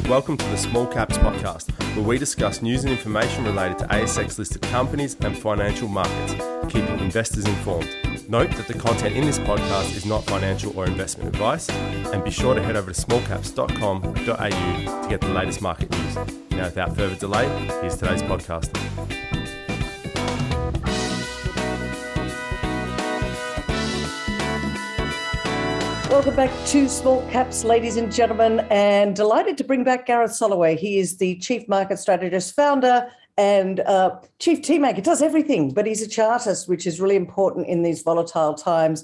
Welcome to the Small Caps Podcast, where we discuss news and information related to ASX-listed companies and financial markets, keeping investors informed. Note that the content in this podcast is not financial or investment advice, and be sure to head over to smallcaps.com.au to get the latest market news. Now, without further delay, here's today's podcast. Welcome back to Small Caps, ladies and gentlemen, and delighted to bring back Gareth Soloway. He is the Chief Market Strategist, founder and Chief Tea Maker, does everything, but he's a chartist, which is really important in these volatile times,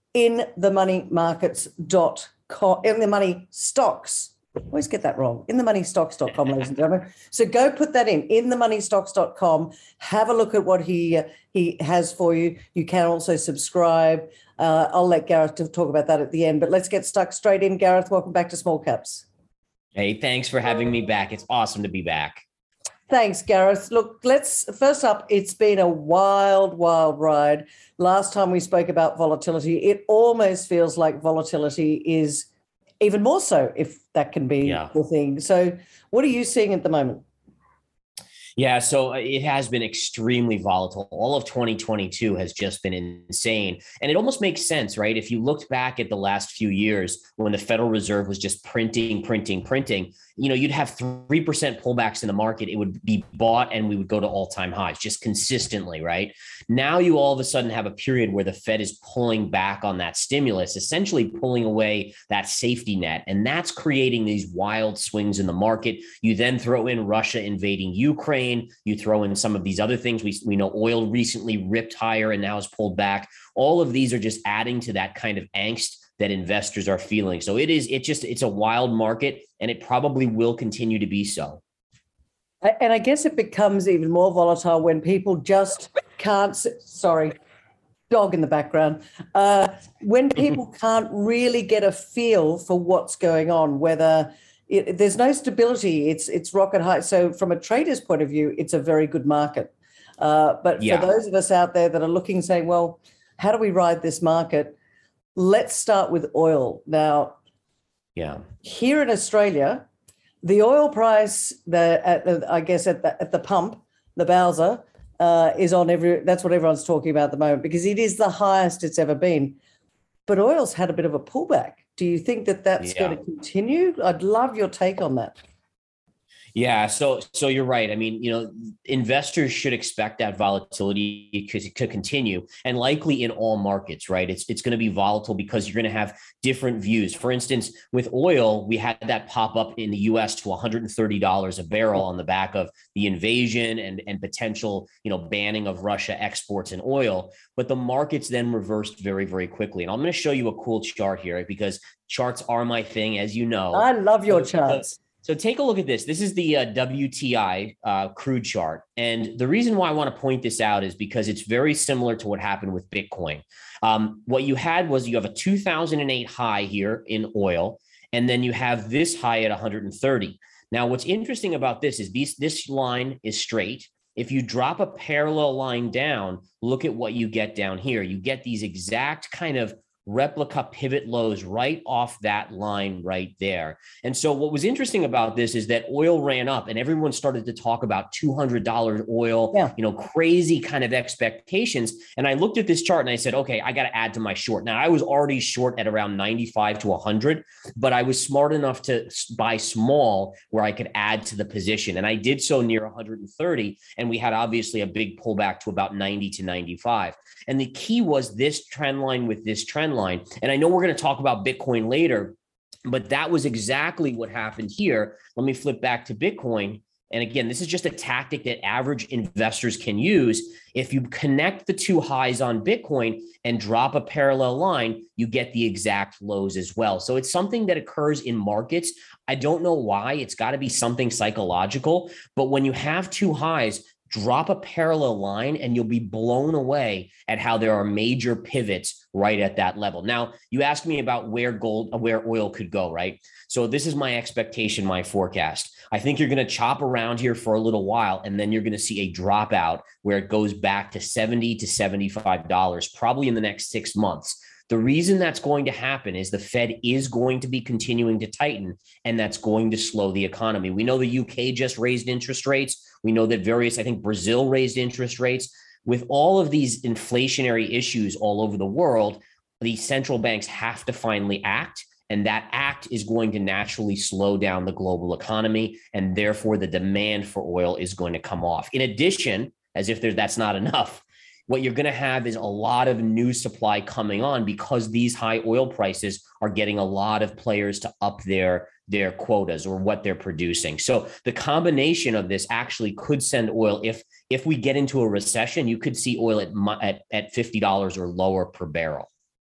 inthemoneymarkets.com, in the money stocks. I always get that wrong. InTheMoneyStocks.com, ladies and gentlemen. So go put that in InTheMoneyStocks.com. Have a look at what he has for you. You can also subscribe. I'll let Gareth talk about that at the end, but let's get stuck straight in. Gareth, welcome back to Small Caps. Hey, thanks for having me back. It's awesome to be back. Thanks, Gareth. Look, first up, it's been a wild, wild ride. Last time we spoke about volatility, it almost feels like volatility is even more so, if that can be the thing. So what are you seeing at the moment? Yeah, so it has been extremely volatile. All of 2022 has just been insane. And it almost makes sense, right? If you looked back at the last few years when the Federal Reserve was just printing, you'd have 3% pullbacks in the market. It would be bought and we would go to all-time highs just consistently, right? Now you all of a sudden have a period where the Fed is pulling back on that stimulus, essentially pulling away that safety net. And that's creating these wild swings in the market. You then throw in Russia invading Ukraine. You throw in some of these other things. We know oil recently ripped higher and now has pulled back. All of these are just adding to that kind of angst that investors are feeling. So it's a wild market, and it probably will continue to be so. And I guess it becomes even more volatile when people just can't, dog in the background, when people can't really get a feel for what's going on, whether there's no stability, it's rocket high. So from a trader's point of view, it's a very good market. But for those of us out there that are looking, saying, well, how do we ride this market? Let's start with oil. Now, here in Australia, the oil price, at the pump, the Bowser, is on that's what everyone's talking about at the moment, because it is the highest it's ever been. But oil's had a bit of a pullback. Do you think that that's going to continue? I'd love your take on that. Yeah, so you're right. I mean, investors should expect that volatility to continue, and likely in all markets, right? It's going to be volatile because you're going to have different views. For instance, with oil, we had that pop up in the U.S. to $130 a barrel on the back of the invasion and potential, banning of Russia exports in oil. But the markets then reversed very, very quickly. And I'm going to show you a cool chart here, right? Because charts are my thing, as you know. I love your charts. So take a look at this. This is the WTI crude chart. And the reason why I want to point this out is because it's very similar to what happened with Bitcoin. What you had was you have a 2008 high here in oil, and then you have this high at 130. Now, what's interesting about this is this line is straight. If you drop a parallel line down, look at what you get down here. You get these exact kind of replica pivot lows right off that line right there. And so what was interesting about this is that oil ran up and everyone started to talk about $200 oil, crazy kind of expectations. And I looked at this chart and I said, okay, I got to add to my short. Now I was already short at around 95 to 100, but I was smart enough to buy small where I could add to the position. And I did so near 130. And we had obviously a big pullback to about 90 to 95. And the key was this trend line with this trend line. And I know we're going to talk about Bitcoin later, but that was exactly what happened here. Let me flip back to Bitcoin. And again, this is just a tactic that average investors can use. If you connect the two highs on Bitcoin and drop a parallel line, you get the exact lows as well. So it's something that occurs in markets. I don't know why. It's got to be something psychological. But when you have two highs, drop a parallel line and you'll be blown away at how there are major pivots right at that level. Now, you asked me about where oil could go, right? So this is my expectation, my forecast. I think you're going to chop around here for a little while, and then you're going to see a dropout where it goes back to $70 to $75, probably in the next 6 months. The reason that's going to happen is the Fed is going to be continuing to tighten, and that's going to slow the economy. We know the UK just raised interest rates. We know that I think Brazil raised interest rates. With all of these inflationary issues all over the world, the central banks have to finally act, and that act is going to naturally slow down the global economy, and therefore the demand for oil is going to come off. In addition, as if that's not enough, what you're going to have is a lot of new supply coming on because these high oil prices are getting a lot of players to up their quotas or what they're producing. So the combination of this actually could send oil. If we get into a recession, you could see oil at $50 or lower per barrel.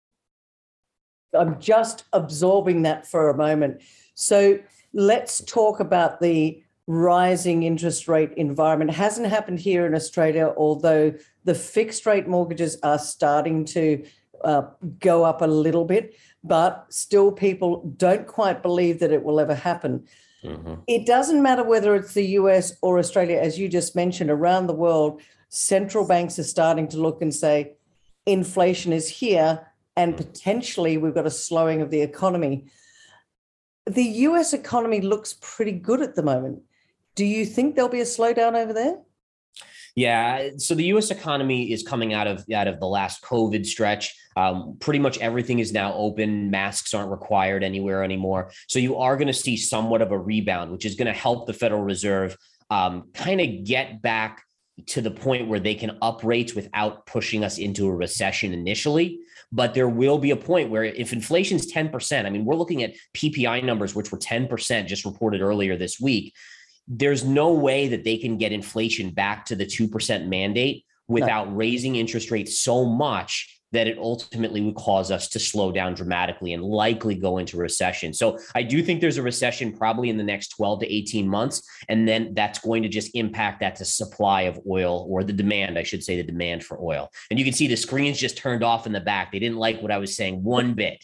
I'm just absorbing that for a moment. So let's talk about the rising interest rate environment. It hasn't happened here in Australia, although the fixed rate mortgages are starting to go up a little bit, but still people don't quite believe that it will ever happen. Mm-hmm. It doesn't matter whether it's the US or Australia, as you just mentioned, around the world, central banks are starting to look and say, inflation is here and potentially we've got a slowing of the economy. The US economy looks pretty good at the moment. Do you think there'll be a slowdown over there? Yeah, so the U.S. economy is coming out of the last COVID stretch. Pretty much everything is now open. Masks aren't required anywhere anymore. So you are going to see somewhat of a rebound, which is going to help the Federal Reserve kind of get back to the point where they can up rates without pushing us into a recession initially. But there will be a point where if inflation's 10%, I mean, we're looking at PPI numbers, which were 10% just reported earlier this week. There's no way that they can get inflation back to the 2% mandate without raising interest rates so much that it ultimately would cause us to slow down dramatically and likely go into recession. So I do think there's a recession probably in the next 12 to 18 months. And then that's going to just impact the supply of oil, or the demand, I should say, the demand for oil. And you can see the screens just turned off in the back. They didn't like what I was saying one bit.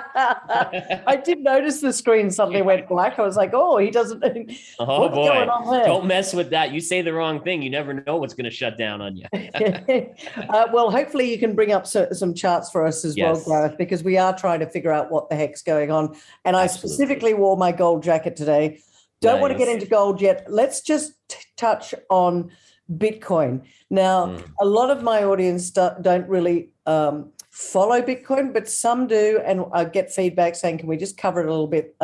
I did notice the screen suddenly went black. I was like, oh, he doesn't. Oh, what's boy. Going on there? Don't mess with that. You say the wrong thing, you never know what's going to shut down on you. Well, hopefully you can bring up some charts for us as well, Gareth, because we are trying to figure out what the heck's going on. And I specifically wore my gold jacket today. Don't want to get into gold yet. Let's just touch on Bitcoin. Now, a lot of my audience don't really follow Bitcoin, but some do, and I get feedback saying, can we just cover it a little bit?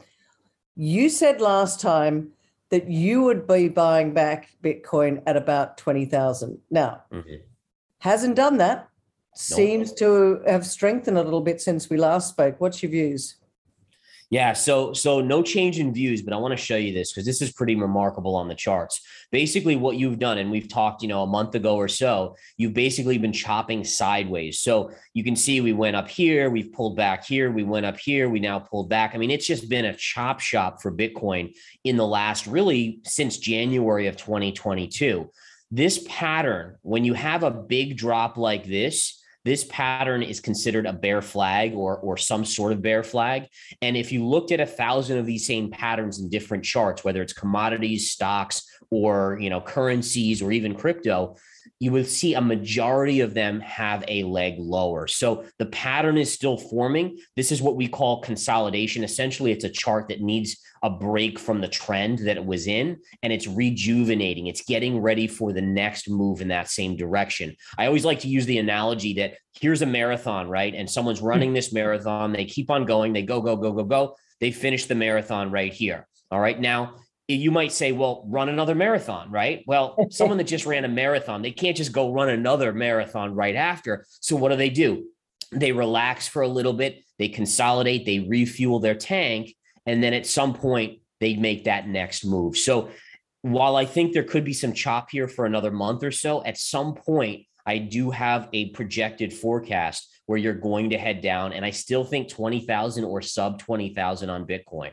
You said last time that you would be buying back Bitcoin at about 20,000. Now, hasn't done that. Seems to have strengthened a little bit since we last spoke. What's your views? Yeah, so no change in views, but I want to show you this because this is pretty remarkable on the charts. Basically what you've done, and we've talked, a month ago or so, you've basically been chopping sideways. So you can see we went up here, we've pulled back here, we went up here, we now pulled back. I mean, it's just been a chop shop for Bitcoin in the last, really since January of 2022. This pattern, when you have a big drop like this pattern is considered a bear flag or some sort of bear flag. And if you looked at 1,000 of these same patterns in different charts, whether it's commodities, stocks, or currencies, or even crypto, you would see a majority of them have a leg lower. So the pattern is still forming. This is what we call consolidation. Essentially, it's a chart that needs a break from the trend that it was in, and it's rejuvenating. It's getting ready for the next move in that same direction. I always like to use the analogy that here's a marathon, right? And someone's running this marathon. They keep on going. They go. They finish the marathon right here. All right. Now, you might say, well, run another marathon, right? Well, someone that just ran a marathon, they can't just go run another marathon right after. So what do? They relax for a little bit. They consolidate. They refuel their tank. And then at some point, they make that next move. So while I think there could be some chop here for another month or so, at some point, I do have a projected forecast where you're going to head down. And I still think 20,000 or sub 20,000 on Bitcoin.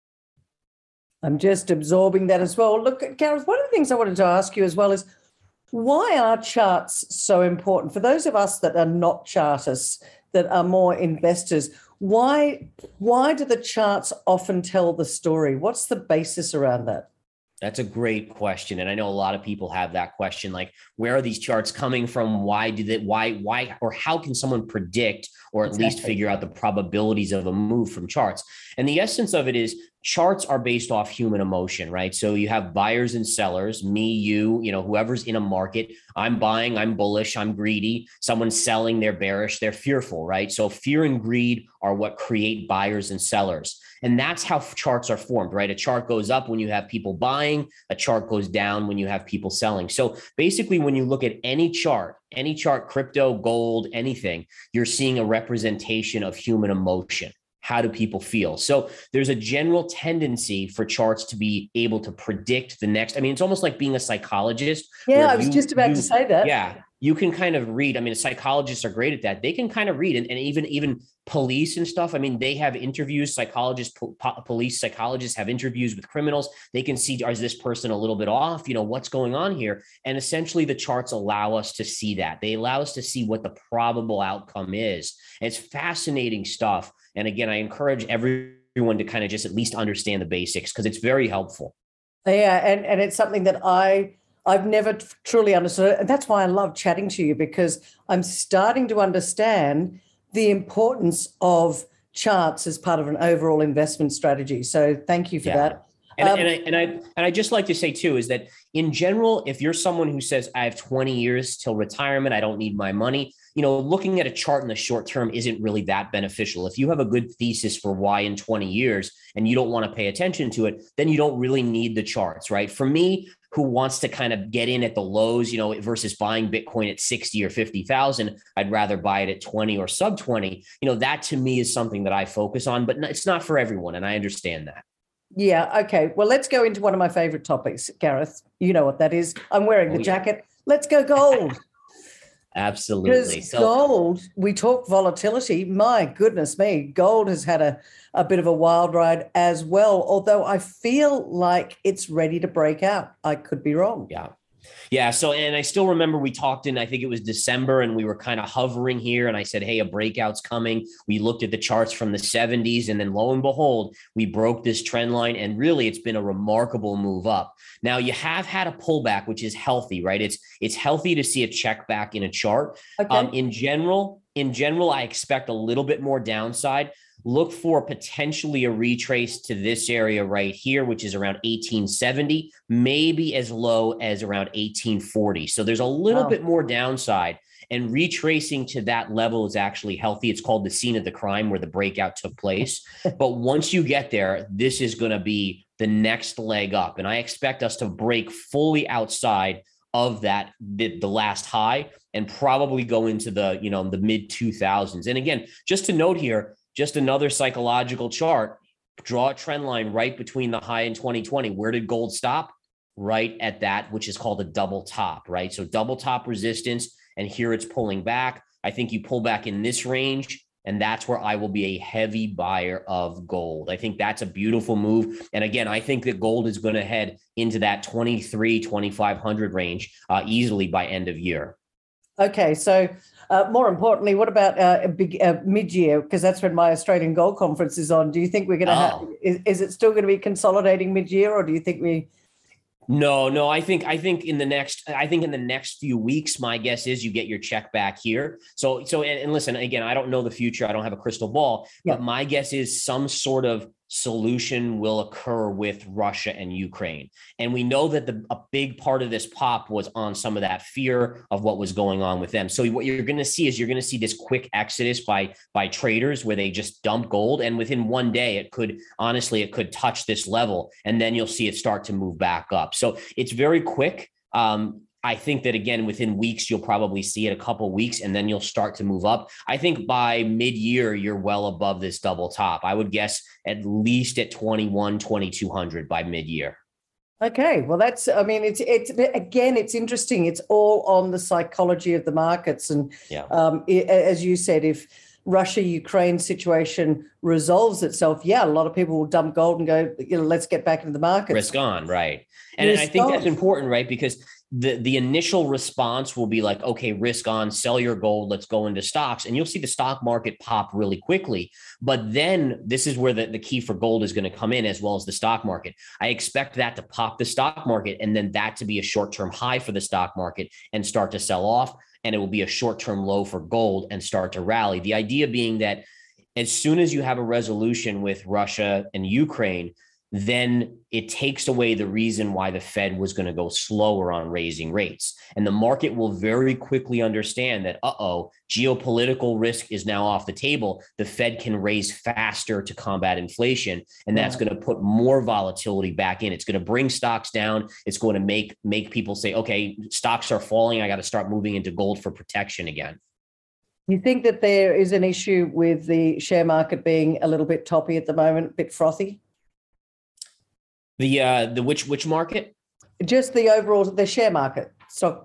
I'm just absorbing that as well. Look, Gareth, one of the things I wanted to ask you as well is, why are charts so important? For those of us that are not chartists, that are more investors, why do the charts often tell the story? What's the basis around that? That's a great question. And I know a lot of people have that question, like, where are these charts coming from? Why, or how can someone predict or at least figure out the probabilities of a move from charts? And the essence of it is charts are based off human emotion, right? So you have buyers and sellers, me, you know, whoever's in a market. I'm buying, I'm bullish, I'm greedy. Someone's selling, they're bearish, they're fearful, right? So fear and greed are what create buyers and sellers. And that's how charts are formed, right? A chart goes up when you have people buying, a chart goes down when you have people selling. So basically, when you look at any chart, crypto, gold, anything, you're seeing a representation of human emotion. How do people feel? So there's a general tendency for charts to be able to predict the next. I mean, it's almost like being a psychologist. Yeah, I was just about to say that. Yeah, you can kind of read. I mean, psychologists are great at that. They can kind of read, and even police and stuff. I mean, they have interviews. Police psychologists have interviews with criminals. They can see, is this person a little bit off? You know, what's going on here? And essentially, the charts allow us to see that. They allow us to see what the probable outcome is. And it's fascinating stuff. And again, I encourage everyone to kind of just at least understand the basics, because it's very helpful. Yeah, and it's something that I've never truly understood. And that's why I love chatting to you, because I'm starting to understand the importance of charts as part of an overall investment strategy. So thank you for that. And I just like to say too, is that in general, if you're someone who says, I have 20 years till retirement, I don't need my money, you know, looking at a chart in the short term isn't really that beneficial. If you have a good thesis for why in 20 years and you don't want to pay attention to it, then you don't really need the charts, right? For me, who wants to kind of get in at the lows, you know, versus buying Bitcoin at 60 or 50,000, I'd rather buy it at 20 or sub 20. You know, that to me is something that I focus on, but it's not for everyone. And I understand that. Yeah. Okay. Well, let's go into one of my favorite topics, Gareth. You know what that is. I'm wearing the jacket. Let's go gold. Absolutely. Because gold, we talk volatility. My goodness me, gold has had a bit of a wild ride as well, although I feel like it's ready to break out. I could be wrong. Yeah. So, and I still remember we talked in, I think it was December, and we were kind of hovering here. And I said, hey, a breakout's coming. We looked at the charts from the 70s, and then lo and behold, we broke this trend line. And really, it's been a remarkable move up. Now, you have had a pullback, which is healthy, right? It's healthy to see a check back in a chart. Okay. In general, I expect a little bit more downside. Look for potentially a retrace to this area right here, which is around 1870, maybe as low as around 1840. So there's a little bit more downside, and retracing to that level is actually healthy. It's called the scene of the crime where the breakout took place. But once you get there, this is going to be the next leg up. And I expect us to break fully outside of that, the last high, and probably go into the mid 2000s. And again, just to note here, just another psychological chart, draw a trend line right between the high in 2020. Where did gold stop? Right at that, which is called a double top, right? So double top resistance, and here it's pulling back. I think you pull back in this range, and that's where I will be a heavy buyer of gold. I think that's a beautiful move. And again, I think that gold is going to head into that 2,500 range easily by end of year. Okay, so more importantly, what about mid-year? Because that's when my Australian Gold Conference is on. Do you think we're going to have? Is it still going to be consolidating mid-year, or do you think we? No. I think in the next few weeks, my guess is you get your check back here. So and listen, again, I don't know the future. I don't have a crystal ball, but my guess is some sort of solution will occur with Russia and Ukraine. And we know that a big part of this pop was on some of that fear of what was going on with them. So what you're going to see is this quick exodus by traders where they just dump gold. And within one day, it could touch this level. And then you'll see it start to move back up. So it's very quick. I think that, again, within weeks, you'll probably see it a couple of weeks, and then you'll start to move up. I think by mid-year, you're well above this double top. I would guess at least at 2,200 by mid-year. Okay. Well, it's interesting. It's all on the psychology of the markets. And as you said, if Russia-Ukraine situation resolves itself, a lot of people will dump gold and go, let's get back into the market. Risk on, right. And I think that's important, right? Because the initial response will be like, okay, risk on, sell your gold, let's go into stocks. And you'll see the stock market pop really quickly. But then this is where the key for gold is going to come in, as well as the stock market. I expect that to pop the stock market, and then that to be a short-term high for the stock market and start to sell off. And it will be a short-term low for gold and start to rally. The idea being that as soon as you have a resolution with Russia and Ukraine, then it takes away the reason why the Fed was going to go slower on raising rates. And the market will very quickly understand that, geopolitical risk is now off the table. The Fed can raise faster to combat inflation, and that's going to put more volatility back in. It's going to bring stocks down. It's going to make people say, okay, stocks are falling. I got to start moving into gold for protection again. You think that there is an issue with the share market being a little bit toppy at the moment, a bit frothy? The which market? Just the overall, the share market. So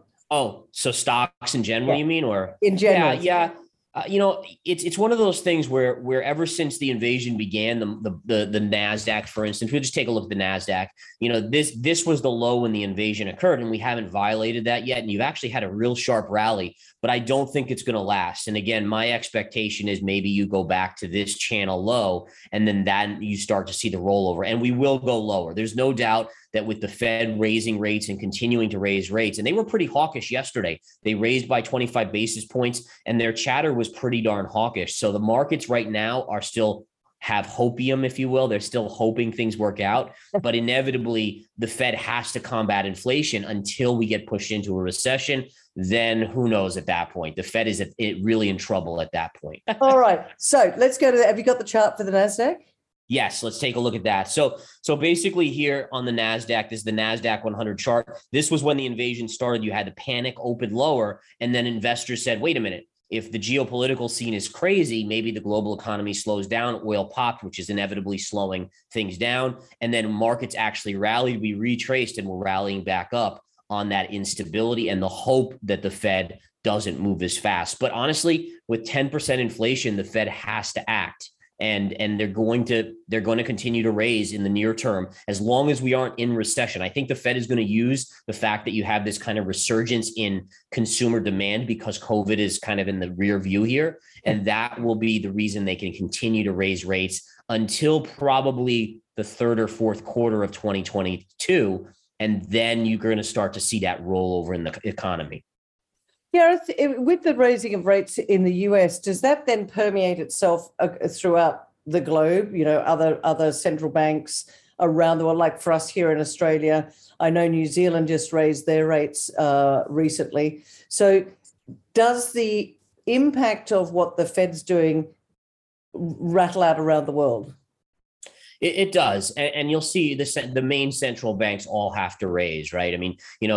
stocks in general, you mean, or in general? Yeah. It's one of those things where ever since the invasion began, the NASDAQ, for instance, we'll just take a look at the NASDAQ. This was the low when the invasion occurred, and we haven't violated that yet. And you've actually had a real sharp rally, but I don't think it's going to last. And again, my expectation is maybe you go back to this channel low, and then you start to see the rollover, and we will go lower. There's no doubt that with the Fed raising rates and continuing to raise rates, and they were pretty hawkish yesterday. They raised by 25 basis points, and their chatter was pretty darn hawkish. So the markets right now are still have hopium, if you will. They're still hoping things work out, but inevitably the Fed has to combat inflation until we get pushed into a recession. Then who knows at that point? The Fed is really in trouble at that point. All right. So let's go to have you got the chart for the NASDAQ? Yes, let's take a look at that. So basically here on the NASDAQ, this is the NASDAQ 100 chart. This was when the invasion started. You had the panic open lower, and then investors said, wait a minute, if the geopolitical scene is crazy, maybe the global economy slows down. Oil popped, which is inevitably slowing things down. And then markets actually rallied. We retraced and we're rallying back up on that instability and the hope that the Fed doesn't move as fast. But honestly, with 10% inflation, the Fed has to act. And they're going to continue to raise in the near term as long as we aren't in recession. I think the Fed is going to use the fact that you have this kind of resurgence in consumer demand because COVID is kind of in the rear view here. And that will be the reason they can continue to raise rates until probably the third or fourth quarter of 2022. And then you're going to start to see that roll over in the economy. Yeah, with the raising of rates in the US, does that then permeate itself throughout the globe? Other central banks around the world, like for us here in Australia. I know New Zealand just raised their rates recently. So does the impact of what the Fed's doing rattle out around the world? It does. And you'll see the main central banks all have to raise, right? I mean,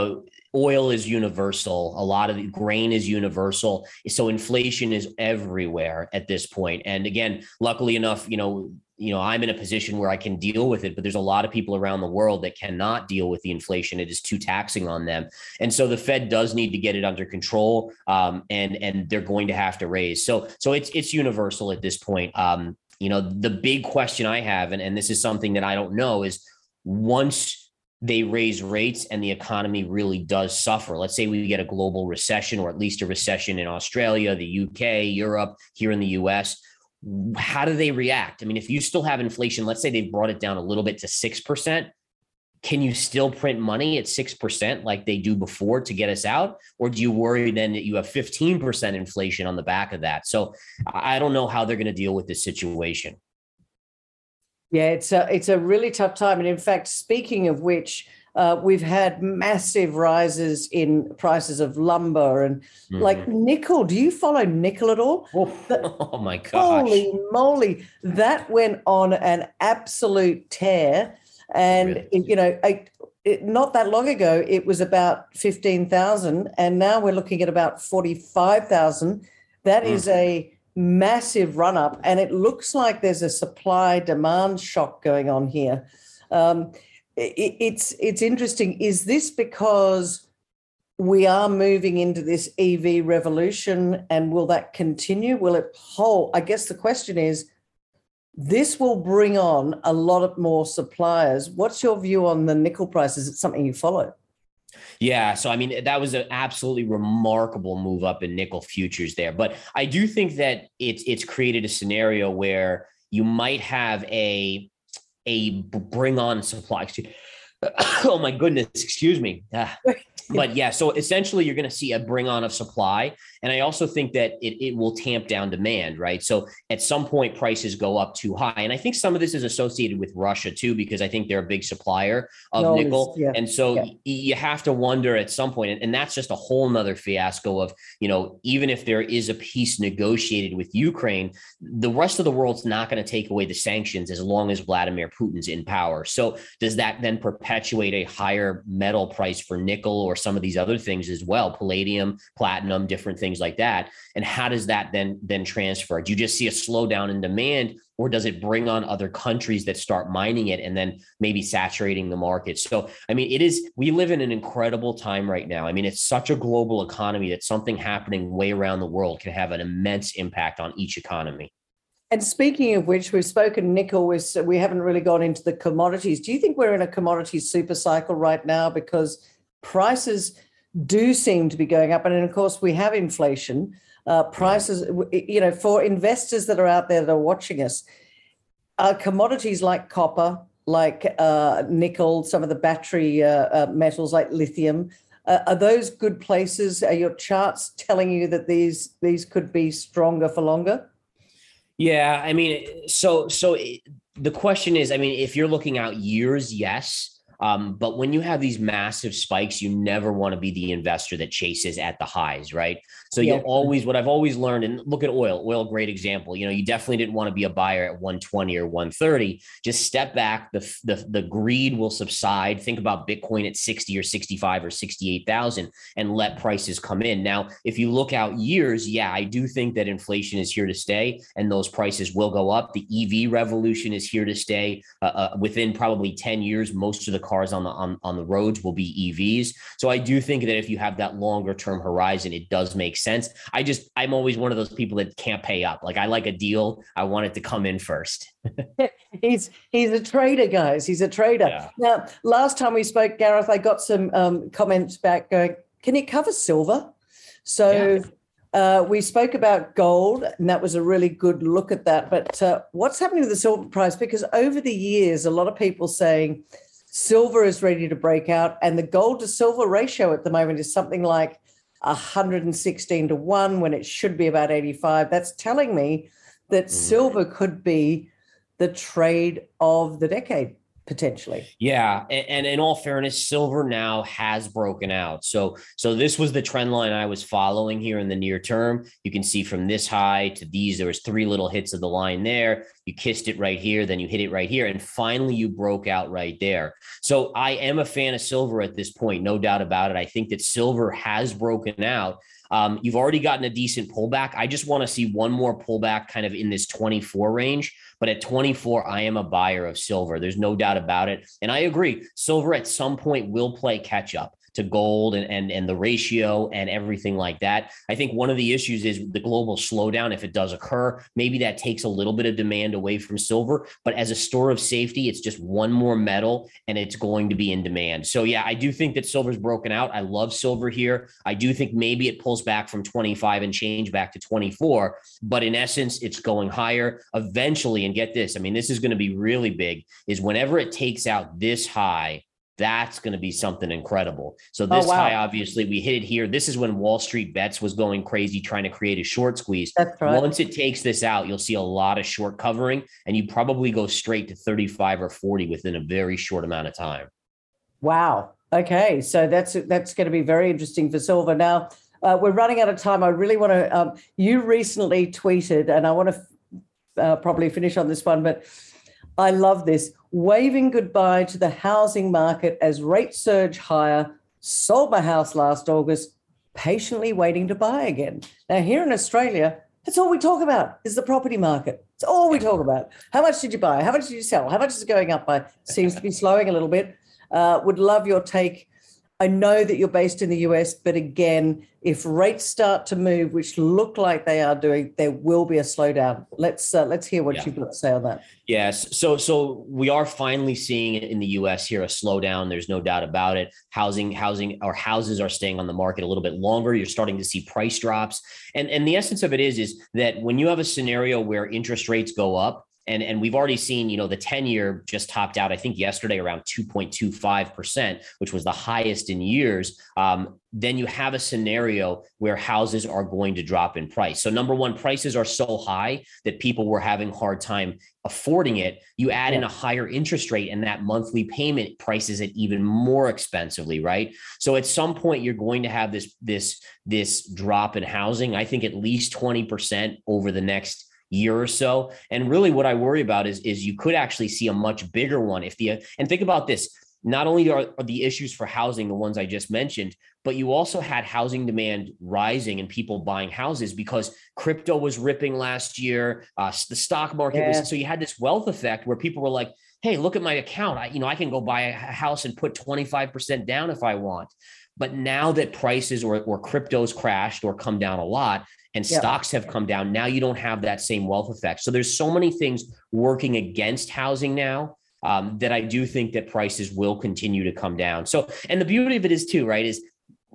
oil is universal. A lot of the grain is universal. So inflation is everywhere at this point. And again, luckily enough, I'm in a position where I can deal with it, but there's a lot of people around the world that cannot deal with the inflation. It is too taxing on them. And so the Fed does need to get it under control, and they're going to have to raise. So it's universal at this point. The big question I have, and this is something that I don't know, is once they raise rates and the economy really does suffer, let's say we get a global recession or at least a recession in Australia, the UK, Europe, here in the US, how do they react? I mean, if you still have inflation, let's say they've brought it down a little bit to 6%, can you still print money at 6% like they do before to get us out? Or do you worry then that you have 15% inflation on the back of that? So I don't know how they're going to deal with this situation. Yeah, it's a really tough time. And in fact, speaking of which, we've had massive rises in prices of lumber and like nickel. Do you follow nickel at all? Oh my gosh. Holy moly. That went on an absolute tear. And, Really? not that long ago, it was about 15,000 and now we're looking at about 45,000. That is a massive run up, and it looks like there's a supply demand shock going on here. It's interesting. Is this because we are moving into this EV revolution, and will that continue? Will it hold? I guess the question is, this will bring on a lot of more suppliers. What's your view on the nickel price? Is it something you follow? Yeah, so I mean that was an absolutely remarkable move up in nickel futures there, but I do think that it's created a scenario where you might have a bring on supply. Oh my goodness, excuse me. But yeah, so essentially you're going to see a bring on of supply. And I also think that it will tamp down demand, right? So at some point prices go up too high. And I think some of this is associated with Russia too, because I think they're a big supplier of nickel. Yeah, and so you have to wonder at some point, and that's just a whole nother fiasco of, even if there is a peace negotiated with Ukraine, the rest of the world's not going to take away the sanctions as long as Vladimir Putin's in power. So does that then perpetuate a higher metal price for nickel or some of these other things as well, palladium, platinum, different things like that? And how does that then transfer? Do you just see a slowdown in demand, or does it bring on other countries that start mining it and then maybe saturating the market? So, I mean, we live in an incredible time right now. I mean, it's such a global economy that something happening way around the world can have an immense impact on each economy. And speaking of which, we've spoken nickel, we haven't really gone into the commodities. Do you think we're in a commodity super cycle right now? Because prices do seem to be going up. And of course, we have inflation. Prices, for investors that are out there that are watching us, commodities like copper, like nickel, some of the battery metals like lithium, are those good places? Are your charts telling you that these could be stronger for longer? Yeah, I mean, so the question is, I mean, if you're looking out years, yes. But when you have these massive spikes, you never want to be the investor that chases at the highs, right? So what I've always learned, and look at oil, great example. You definitely didn't want to be a buyer at 120 or 130. Just step back. The greed will subside. Think about Bitcoin at 60 or 65 or 68,000 and let prices come in. Now, if you look out years, I do think that inflation is here to stay and those prices will go up. The EV revolution is here to stay. Within probably 10 years, most of the cars on the roads will be EVs. So I do think that if you have that longer term horizon, it does make sense. I'm always one of those people that can't pay up. Like, I like a deal, I want it to come in first. He's a trader, guys. He's a trader. Yeah. Now, last time we spoke, Gareth, I got some comments back going, can you cover silver? So we spoke about gold, and that was a really good look at that. But what's happening with the silver price? Because over the years, a lot of people saying silver is ready to break out, and the gold to silver ratio at the moment is something like 116 to 1 when it should be about 85. That's telling me that silver could be the trade of the decade, potentially. Yeah. And in all fairness, silver now has broken out. So this was the trend line I was following here in the near term. You can see from this high to these, there was 3 little hits of the line there. You kissed it right here, then you hit it right here, and finally you broke out right there. So I am a fan of silver at this point, no doubt about it. I think that silver has broken out. You've already gotten a decent pullback. I just want to see one more pullback kind of in this 24 range. But at 24, I am a buyer of silver. There's no doubt about it. And I agree, silver at some point will play catch up to gold and the ratio and everything like that. I think one of the issues is the global slowdown. If it does occur, maybe that takes a little bit of demand away from silver, but as a store of safety, it's just one more metal and it's going to be in demand. So I do think that silver's broken out. I love silver here. I do think maybe it pulls back from 25 and change back to 24, but in essence, it's going higher eventually. And get this, I mean, this is going to be really big, is whenever it takes out this high, that's going to be something incredible. So this high, obviously, we hit it here. This is when Wall Street Bets was going crazy, trying to create a short squeeze. That's right. Once it takes this out, you'll see a lot of short covering, and you probably go straight to 35 or 40 within a very short amount of time. Wow. Okay. So that's going to be very interesting for silver. Now, we're running out of time. I really want to, you recently tweeted, and I want to probably finish on this one, but I love this. Waving goodbye to the housing market as rates surge higher. Sold my house last August, patiently waiting to buy again. Now, here in Australia, that's all we talk about is the property market. It's all we talk about. How much did you buy? How much did you sell? How much is it going up by? Seems to be slowing a little bit. Would love your take I know that you're based in the US, but again, if rates start to move, which look like they are doing, there will be a slowdown. Let's hear what you've got to say on that. Yes. So we are finally seeing in the US here a slowdown. There's no doubt about it. Houses are staying on the market a little bit longer. You're starting to see price drops. And the essence of it is that when you have a scenario where interest rates go up, and we've already seen, the 10-year just topped out, I think yesterday, around 2.25%, which was the highest in years. Then you have a scenario where houses are going to drop in price. So number one, prices are so high that people were having a hard time affording it. You add in a higher interest rate and that monthly payment prices it even more expensively, right? So at some point you're going to have this drop in housing. I think at least 20% over the next year or so. And really what I worry about is you could actually see a much bigger one and think about this. Not only are the issues for housing the ones I just mentioned, but you also had housing demand rising and people buying houses because crypto was ripping last year. The stock market was, so you had this wealth effect where people were like, hey, look at my account. I can go buy a house and put 25% down if I want. But now that prices or crypto's crashed or come down a lot, and stocks have come down, now you don't have that same wealth effect. So there's so many things working against housing now that I do think that prices will continue to come down. So, and the beauty of it is too, right, is,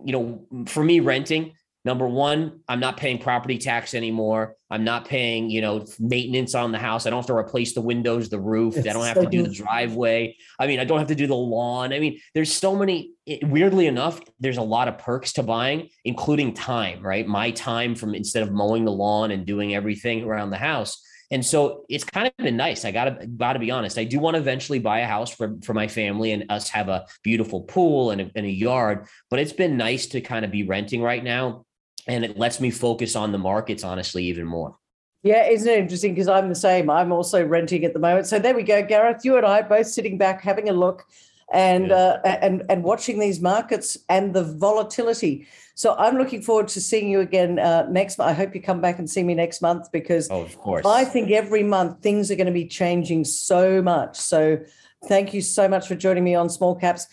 for me renting, number one, I'm not paying property tax anymore. I'm not paying, maintenance on the house. I don't have to replace the windows, the roof. I don't have to do the driveway. I don't have to do the lawn. There's so many, weirdly enough, there's a lot of perks to buying, including time, right? My time from instead of mowing the lawn and doing everything around the house. And so it's kind of been nice. I gotta be honest. I do want to eventually buy a house for my family and us have a beautiful pool and a yard, but it's been nice to kind of be renting right now. And it lets me focus on the markets, honestly, even more. Yeah, isn't it interesting? Because I'm the same. I'm also renting at the moment. So there we go, Gareth. You and I both sitting back, having a look and watching these markets and the volatility. So I'm looking forward to seeing you again next month. I hope you come back and see me next month because of course. I think every month things are going to be changing so much. So thank you so much for joining me on Small Caps.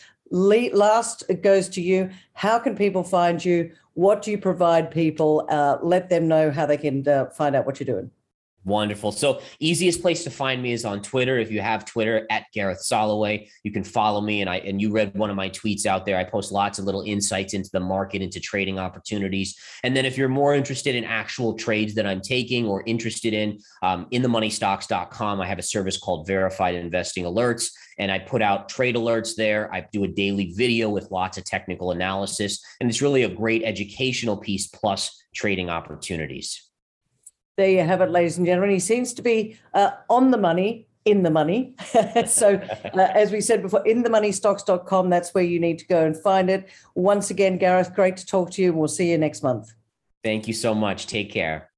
Last, it goes to you. How can people find you? What do you provide people? Let them know how they can find out what you're doing. Wonderful. So easiest place to find me is on Twitter. If you have Twitter, at Gareth Soloway, you can follow me. And you read one of my tweets out there. I post lots of little insights into the market, into trading opportunities. And then if you're more interested in actual trades that I'm taking or interested in themoneystocks.com, I have a service called Verified Investing Alerts. And I put out trade alerts there. I do a daily video with lots of technical analysis. And it's really a great educational piece plus trading opportunities. There you have it, ladies and gentlemen. He seems to be on the money, in the money. So as we said before, inthemoneystocks.com, that's where you need to go and find it. Once again, Gareth, great to talk to you. We'll see you next month. Thank you so much. Take care.